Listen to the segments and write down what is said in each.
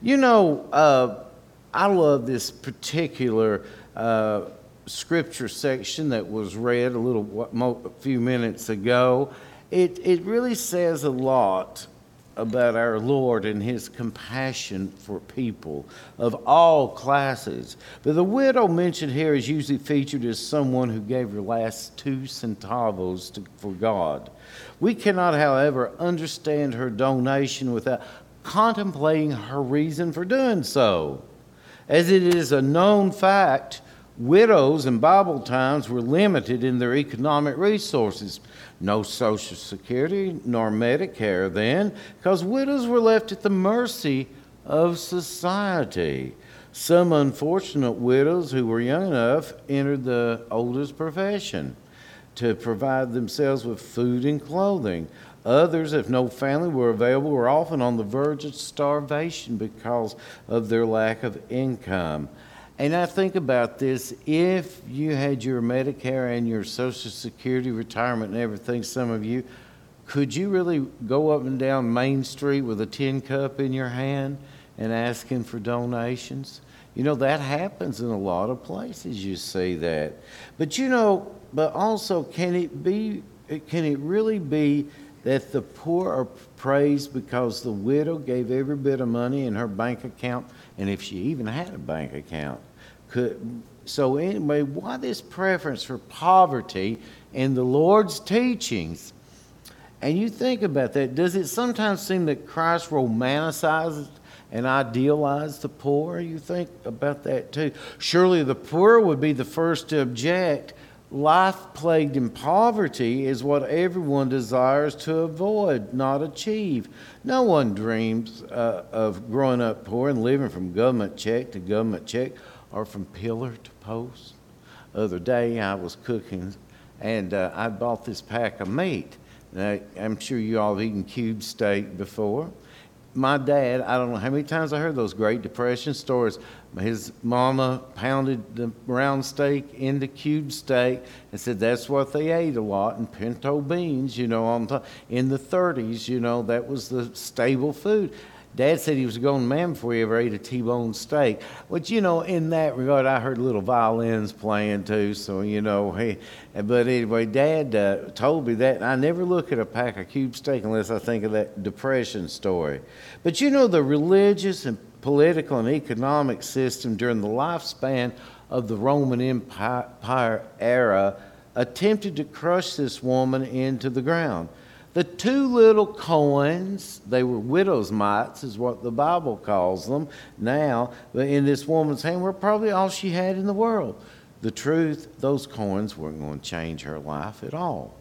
You know, I love this particular scripture section that was read a few minutes ago. It really says a lot about our Lord and his compassion for people of all classes. But the widow mentioned here is usually featured as someone who gave her last 2 centavos for God. We cannot, however, understand her donation without contemplating her reason for doing so. As it is a known fact, widows in Bible times were limited in their economic resources. No Social Security nor Medicare then, because widows were left at the mercy of society. Some unfortunate widows who were young enough entered the oldest profession to provide themselves with food and clothing. Others, if no family were available, were often on the verge of starvation because of their lack of income. And I think about this, if you had your Medicare and your Social Security retirement and everything, some of you, could you really go up and down Main Street with a tin cup in your hand and asking for donations? You know, that happens in a lot of places, you see that. But also, can it really be that the poor are praised because the widow gave every bit of money in her bank account, and if she even had a bank account? So anyway, why this preference for poverty in the Lord's teachings? And you think about that, does it sometimes seem that Christ romanticizes and idealized the poor? You think about that too. Surely the poor would be the first to object. Life plagued in poverty is what everyone desires to avoid, not achieve. No one dreams of growing up poor and living from government check to government check or from pillar to post. The other day I was cooking and I bought this pack of meat. Now, I'm sure you all have eaten cube steak before. My dad, I don't know how many times I heard those Great Depression stories. His mama pounded the round steak into cube steak and said that's what they ate a lot, and pinto beans, in the 30s, that was the stable food. Dad said he was a grown man before he ever ate a T-bone steak. Which, in that regard, I heard little violins playing too. So, but anyway, Dad told me that. I never look at a pack of cube steak unless I think of that Depression story. But the religious and political and economic system during the lifespan of the Roman Empire era attempted to crush this woman into the ground. The 2 little coins, they were widow's mites, is what the Bible calls them now, but in this woman's hand were probably all she had in the world. The truth, those coins weren't going to change her life at all.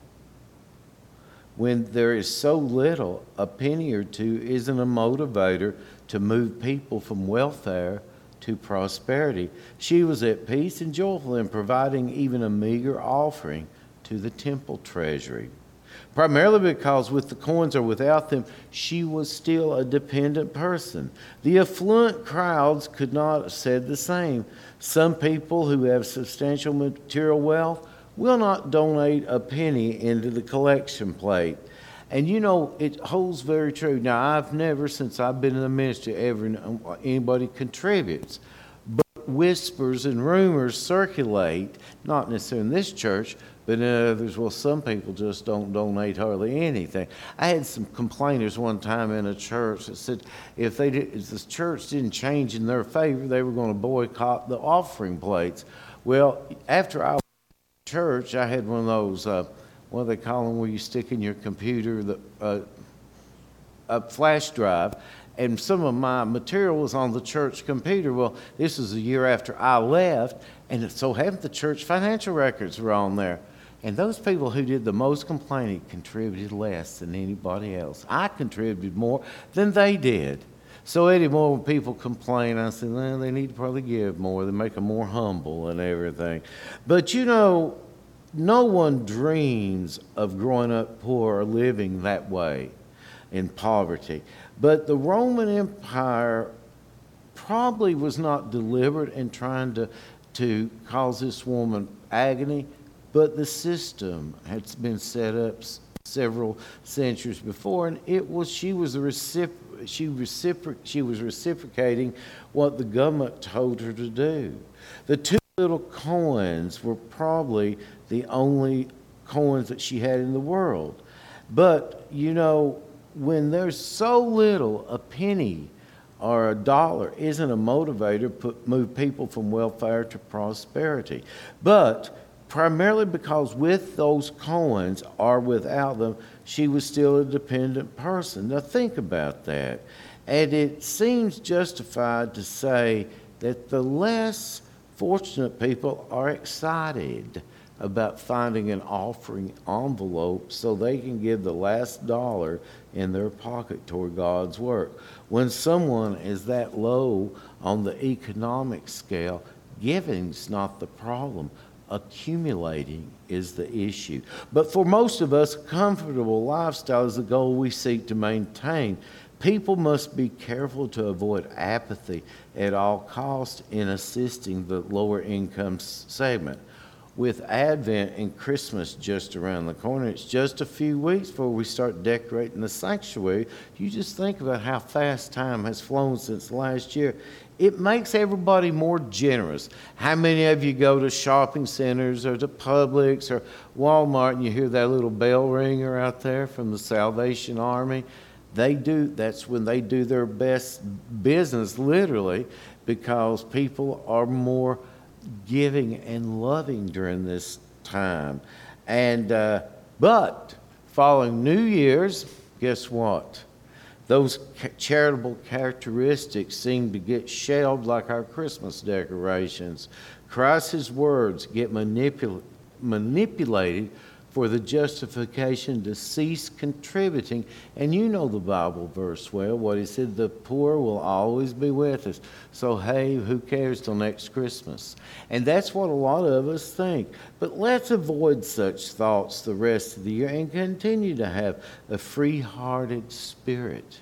When there is so little, a penny or two isn't a motivator to move people from welfare to prosperity. She was at peace and joyful in providing even a meager offering to the temple treasury. Primarily because with the coins or without them, she was still a dependent person. The affluent crowds could not have said the same. Some people who have substantial material wealth will not donate a penny into the collection plate. And it holds very true. Now, I've never, since I've been in the ministry, ever anybody contributes. But whispers and rumors circulate, not necessarily in this church, but in others, some people just don't donate hardly anything. I had some complainers one time in a church that said if the church didn't change in their favor, they were going to boycott the offering plates. Well, after I was in church, I had one of those, what do they call them, where you stick in your computer, a flash drive, and some of my material was on the church computer. Well, this was a year after I left, and it so happened the church financial records were on there. And those people who did the most complaining contributed less than anybody else. I contributed more than they did. So anymore, when people complain, I said, well, they need to probably give more. They make them more humble and everything. But no one dreams of growing up poor or living that way in poverty. But the Roman Empire probably was not deliberate in trying to cause this woman agony, but the system had been set up several centuries before, and she was reciprocating what the government told her to do. The two little coins were probably the only coins that she had in the world. But, when there's so little, a penny or a dollar isn't a motivator to move people from welfare to prosperity. But primarily because with those coins or without them, she was still a dependent person. Now think about that. And it seems justified to say that the less fortunate people are excited about finding an offering envelope so they can give the last dollar in their pocket toward God's work. When someone is that low on the economic scale, giving's not the problem. Accumulating is the issue. But for most of us, a comfortable lifestyle is the goal we seek to maintain. People must be careful to avoid apathy at all costs in assisting the lower income segment. With Advent and Christmas just around the corner, it's just a few weeks before we start decorating the sanctuary. You just think about how fast time has flown since last year. It makes everybody more generous. How many of you go to shopping centers or to Publix or Walmart and you hear that little bell ringer out there from the Salvation Army? That's when they do their best business, literally, because people are more giving and loving during this time. But following New Year's, guess what? Those charitable characteristics seem to get shelved like our Christmas decorations. Christ's words get manipulated for the justification to cease contributing. And you know the Bible verse well, what he said, the poor will always be with us. So, hey, who cares till next Christmas? And that's what a lot of us think. But let's avoid such thoughts the rest of the year and continue to have a free-hearted spirit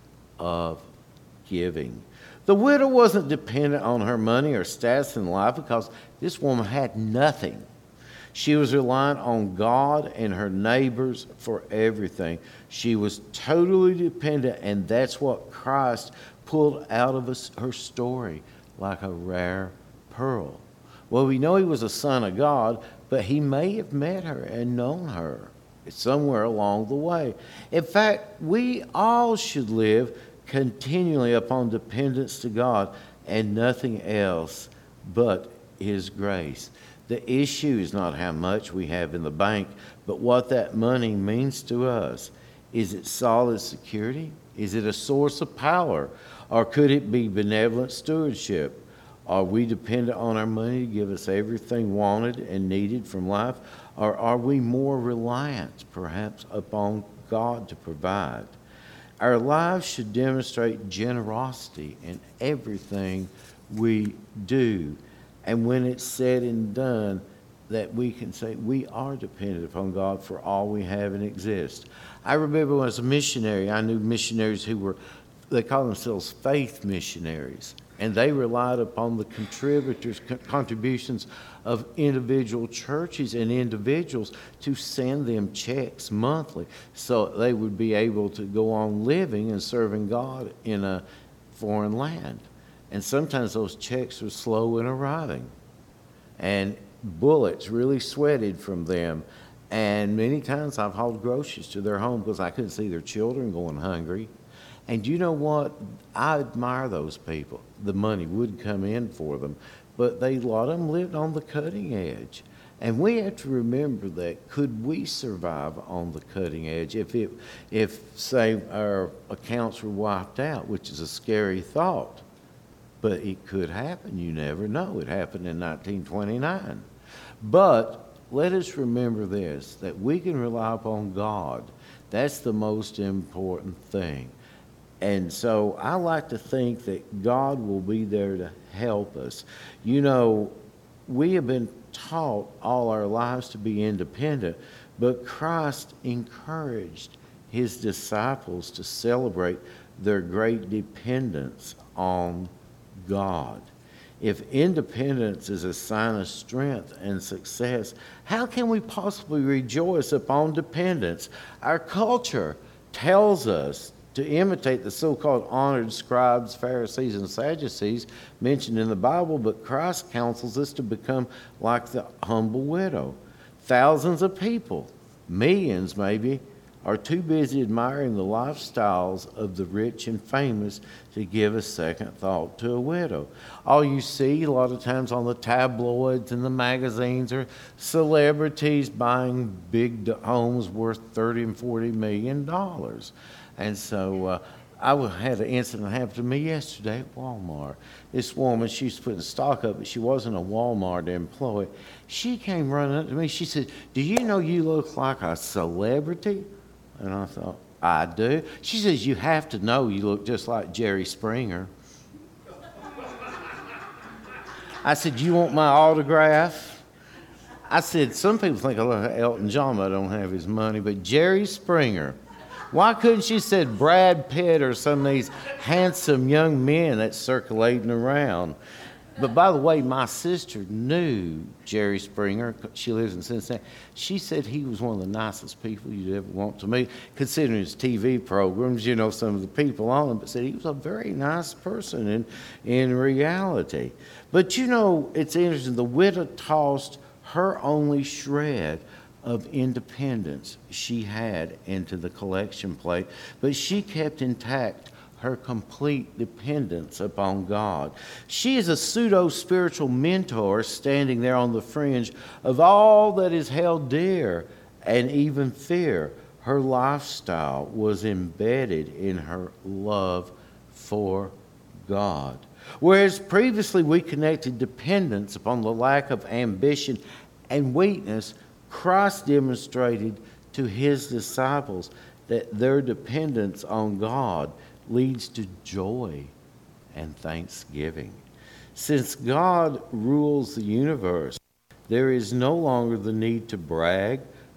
of giving. The widow wasn't dependent on her money or status in life because this woman had nothing. She was reliant on God and her neighbors for everything. She was totally dependent, and that's what Christ pulled out of her story like a rare pearl. Well, we know he was a son of God, but he may have met her and known her somewhere along the way. In fact, we all should live continually upon dependence to God and nothing else but his grace. The issue is not how much we have in the bank, but what that money means to us. Is it solid security? Is it a source of power? Or could it be benevolent stewardship? Are we dependent on our money to give us everything wanted and needed from life? Or are we more reliant, perhaps, upon God to provide? Our lives should demonstrate generosity in everything we do. And when it's said and done, that we can say we are dependent upon God for all we have and exist. I remember when I was a missionary, I knew missionaries they call themselves faith missionaries. And they relied upon the contributions of individual churches and individuals to send them checks monthly so they would be able to go on living and serving God in a foreign land. And sometimes those checks were slow in arriving. And bullets really sweated from them. And many times I've hauled groceries to their home because I couldn't see their children going hungry. And you know what? I admire those people. The money would come in for them, but a lot of them lived on the cutting edge. And we have to remember that. Could we survive on the cutting edge if say, our accounts were wiped out, which is a scary thought? But it could happen. You never know. It happened in 1929. But let us remember this, that we can rely upon God. That's the most important thing. And so I like to think that God will be there to help us. You know, we have been taught all our lives to be independent, but Christ encouraged his disciples to celebrate their great dependence on God. If independence is a sign of strength and success, how can we possibly rejoice upon dependence? Our culture tells us to imitate the so-called honored scribes, Pharisees, and Sadducees mentioned in the Bible, but Christ counsels us to become like the humble widow. Thousands of people, millions maybe, are too busy admiring the lifestyles of the rich and famous to give a second thought to a widow. All you see a lot of times on the tabloids and the magazines are celebrities buying big homes worth $30 and $40 million. And so I had an incident happen to me yesterday at Walmart. This woman, she was putting stock up, but she wasn't a Walmart employee. She came running up to me. She said, "Do you know you look like a celebrity?" And I thought, "I do." She says, "You have to know you look just like Jerry Springer." I said, "You want my autograph?" I said, "Some people think I look like Elton John, but I don't have his money, but Jerry Springer." Why couldn't she said Brad Pitt or some of these handsome young men that's circulating around? But by the way, my sister knew Jerry Springer. She lives in Cincinnati. She said he was one of the nicest people you'd ever want to meet, considering his TV programs, you know, some of the people on them, but said he was a very nice person in reality. But you know, it's interesting, the widow tossed her only shred of independence she had into the collection plate, but she kept intact her complete dependence upon God. She is a pseudo-spiritual mentor standing there on the fringe of all that is held dear and even fear. Her lifestyle was embedded in her love for God. Whereas previously we connected dependence upon the lack of ambition and weakness, Christ demonstrated to his disciples that their dependence on God leads to joy and thanksgiving. Since God rules the universe, there is no longer the need to brag,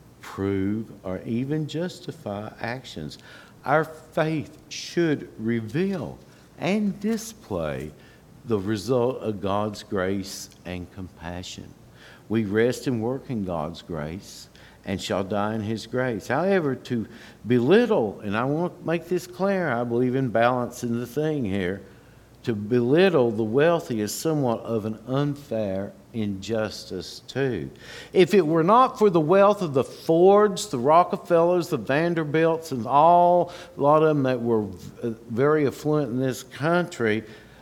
prove, or even justify actions. Our faith should reveal and display the result of God's grace and compassion. We rest and work in God's grace and shall die in his grace. However, to belittle, and I want to make this clear, I believe in balancing the thing here, to belittle the wealthy is somewhat of an unfair injustice too. If it were not for the wealth of the Fords, the Rockefellers, the Vanderbilts, and a lot of them that were very affluent in this country,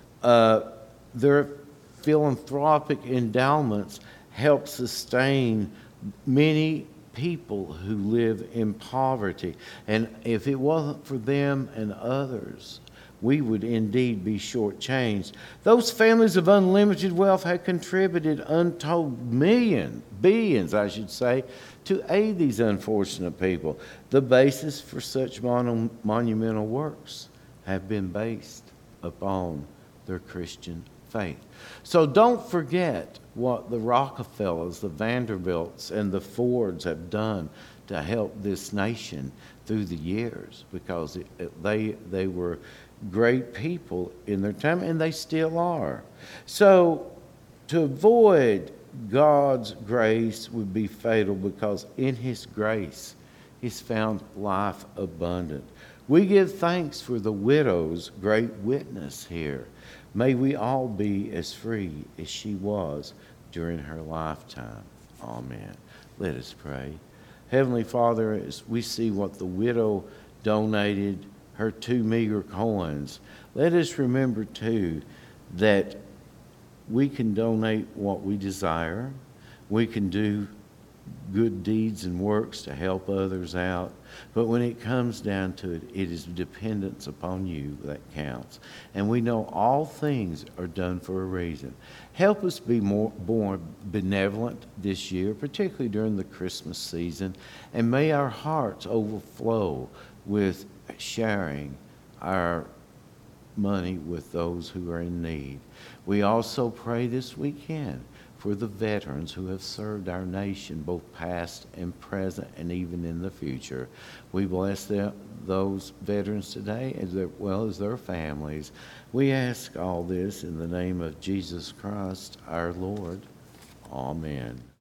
their philanthropic endowments help sustain many people who live in poverty. And if it wasn't for them and others, we would indeed be shortchanged. Those families of unlimited wealth have contributed untold billions, I should say, to aid these unfortunate people. The basis for such monumental works have been based upon their Christian faith. So don't forget what the Rockefellers, the Vanderbilts, and the Fords have done to help this nation through the years, because they were great people in their time, and they still are. So to avoid God's grace would be fatal, because in his grace is found life abundant. We give thanks for the widow's great witness here. May we all be as free as she was during her lifetime. Amen. Let us pray. Heavenly Father, as we see what the widow donated, her 2 meager coins, let us remember too that we can donate what we desire. We can do good deeds and works to help others out. But when it comes down to it, it is dependence upon you that counts. And we know all things are done for a reason. Help us be more benevolent this year, particularly during the Christmas season. And may our hearts overflow with sharing our money with those who are in need. We also pray this weekend for the veterans who have served our nation, both past and present and even in the future. We bless those veterans today as well as their families. We ask all this in the name of Jesus Christ, our Lord. Amen.